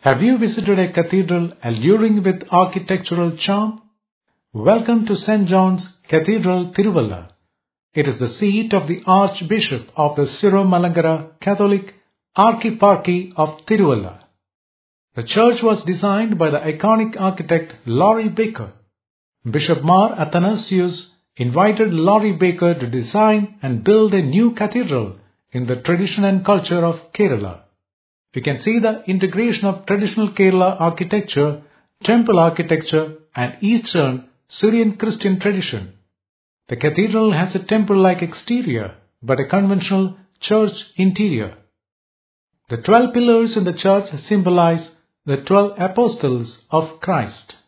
Have you visited a cathedral alluring with architectural charm? Welcome to St. John's Cathedral, Tiruvalla. It is the seat of the Archbishop of the Siro-Malankara Catholic Archieparchy of Tiruvalla. The church was designed by the iconic architect Laurie Baker. Bishop Mar Athanasius invited Laurie Baker to design and build a new cathedral in the tradition and culture of Kerala. You can see the integration of traditional Kerala architecture, temple architecture and Eastern Syrian Christian tradition. The cathedral has a temple-like exterior but a conventional church interior. The 12 pillars in the church symbolize the 12 apostles of Christ.